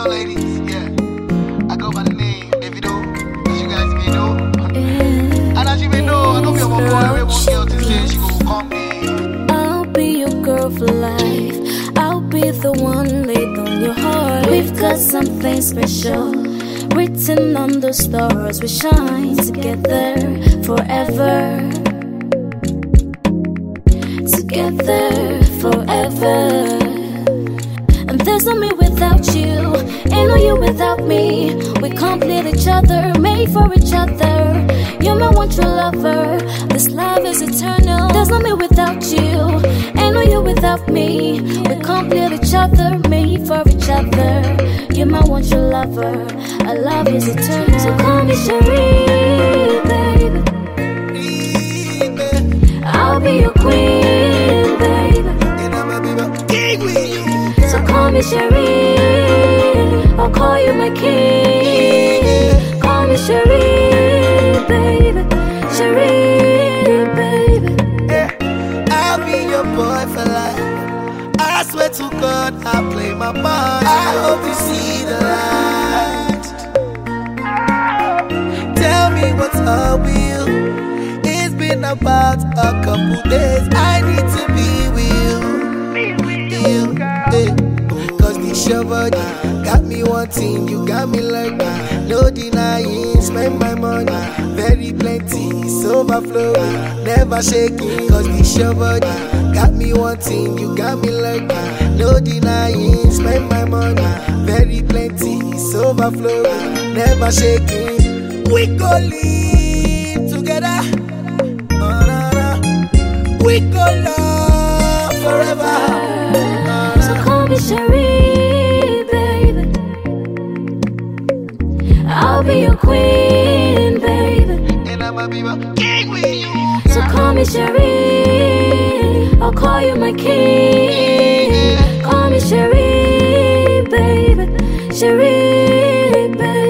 Hello, ladies. Yeah, I go by the name Davido, as you guys may know. And as you may know, I don't be a boy. Every one girl to say she go come me. I'll be your girl for life. I'll be the one laid on your heart. We've got something special written on the stars. We shine together forever. Together forever. And there's no me without you, ain't no you without me. We complete each other, made for each other. You're my one true lover, this love is eternal. There's no me without you, ain't no you without me. We complete each other, made for each other. You're my one true lover, our love is eternal. So call me Cherie, baby. I'll be your queen, baby. And I'ma be my king with you. So call me Cherie, I'll call you my king. Call me Cherie, baby. Cherie, baby. Yeah, I'll be your boy for life. I swear to God, I'll play my part. I hope you see the light. Tell me what's up with you. It's been about a couple days. I need to be with you. Cause this your body got me wanting, you got me like that. No denying, spend my money, very plenty, it's overflowing, never shaking. Cause this your body got me wanting, you got me like that. No denying, spend my money, very plenty, it's overflowing, never shaking. We go live together, we go love forever. So call me Cherie, baby. I'll be your queen, baby. And I'ma be my king with you. So call me Cherie, I'll call you my king. Call me Cherie, baby. Cherie, baby.